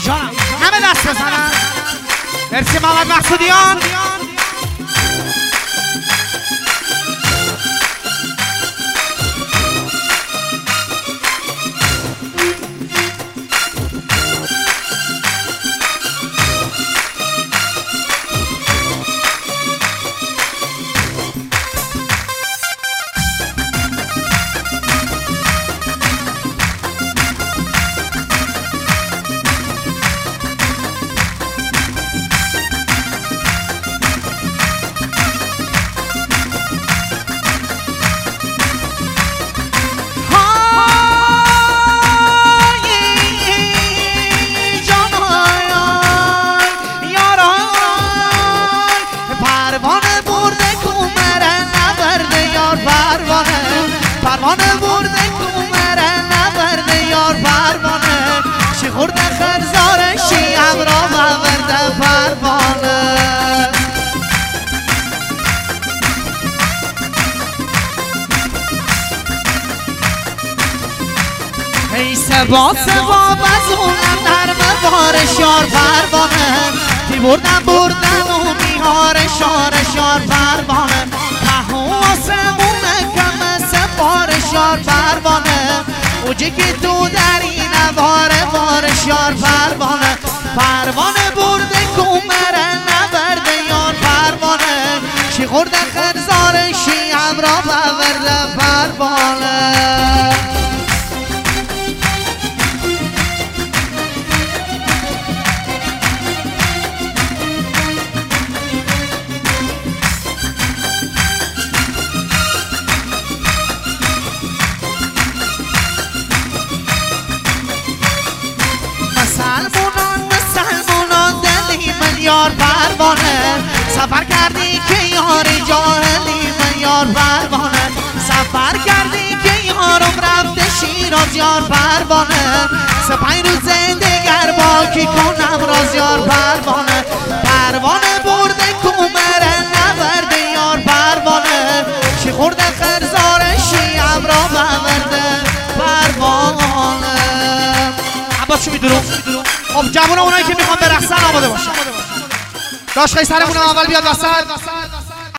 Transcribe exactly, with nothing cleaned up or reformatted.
جانم همه دست بزنن. مرسی محمد مقصودیان. پروانه برده کومره نبرده یار پروانه چی خورده خرزار شیعم را مورده پروانه ای سبا سبا بزونم نرم بارش یار پروانه تی بردم بردم و میهار شار شار پروانه پهو آسمونه کم سپارش یار پروانه اوجه که تو در این واره وارش یار پروانه پروانه برده کومره نبرده یار پروانه چی خورده خرزار شیعم را بورده پروانه مسلمونان مسلمونان دلی من یار پروانه سفر کردی که یار جاهلی من یار پروانه سفر کردی که یارم رفته شیراز یار پروانه سپای روز دیگر با کی کنم راز یار پروانه پروانه برده کومره نبرده یار پروانه چی خورده خرزار شیعم را بورده پروانه عباس شو میدونم. خب جوونا اونایی که میخوان برقصن آماده باشن. داشت خیلی سرمون اول بیاد وسط.